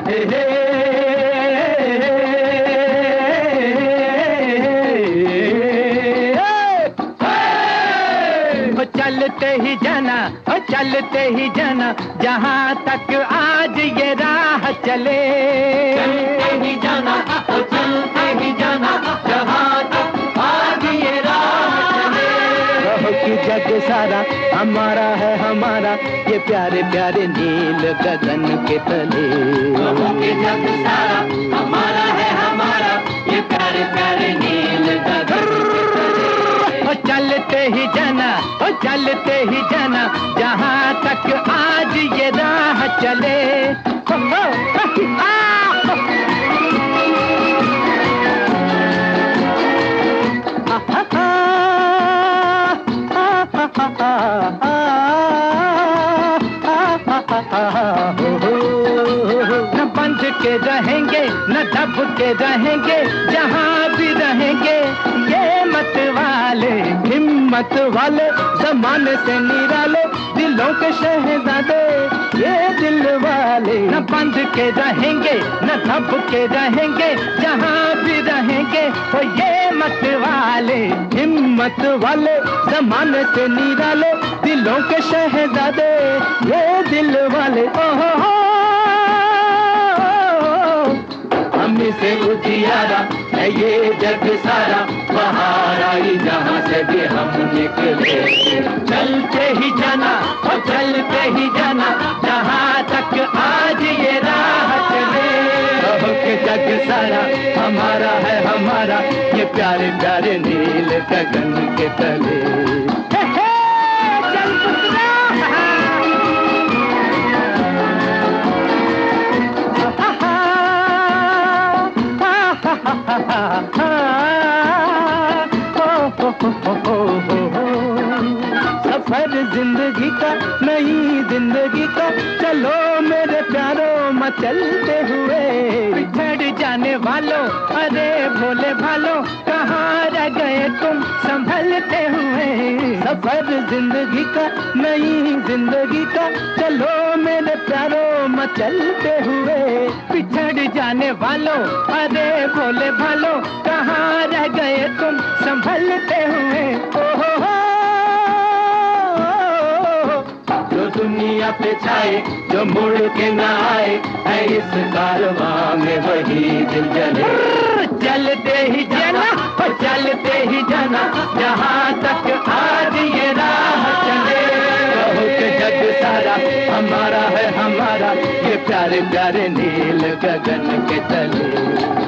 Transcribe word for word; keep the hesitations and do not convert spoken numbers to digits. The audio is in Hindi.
चलते ही जाना, ओ चलते ही जाना, जहाँ तक आज ये राह चले। चलते ही जाना, ओ चलते ही जाना, जहाँ तक आज ये राह चले। कहो कि जग सारा हमारा है हमारा, ये प्यारे प्यारे नील गगन के तले। कहो कि जग सारा हमारा है हमारा, ये प्यारे प्यारे नील गगन के तले। ओ चलते ही जाना, ओ चलते ही जाना, जहाँ तक आज ये राह चले। ओ, ओ, आ, न बंध के रहेंगे न दब के रहेंगे, जहाँ भी रहेंगे ये मत वाले, हिम्मत वाले, जमाने से निराले, दिलों के शहजादे ये दिल वाले। न बंध के रहेंगे न दब के रहेंगे, जहाँ भी रहेंगे वो ये मत वाले, हिम्मत वाले, जमाने से निराले, दिलों के शहजादे ये दिल वाले। ओहो हो, हम से उजियारा है ये जग सारा, बाहर आई जहाँ से भी हम निकले। चलते ही जाना, और चलते ही जाना, जहाँ तक आज ये राह चले। कहो कि जग सारा हमारा है हमारा, ये प्यारे प्यारे नील गगन के तले। हे हे, चल पुत्रा। सफर जिंदगी का, नई जिंदगी का, चलो मेरे प्यारों मचलते हुए। बिछड़ जाने वालों, अरे भोले भालों, कहाँ रह गए तुम संभलते हुए। सफर जिंदगी का, नई जिंदगी का, चलो मेरे प्यारों मचलते हुए। बिछड़ जाने वालों, अरे भोले भालों, कहाँ रह गए तुम संभलते हुए। ओहो हो, जो दुनिया पे छाए, जो मुड़ के ना आए, है इस कारवां में वही दिल जले। चलते ही जाना, और चलते ही जाना, जहाँ तक आज ये राह चले। कहो कि जग सारा हमारा है हमारा, ये प्यारे प्यारे नील गगन के तले।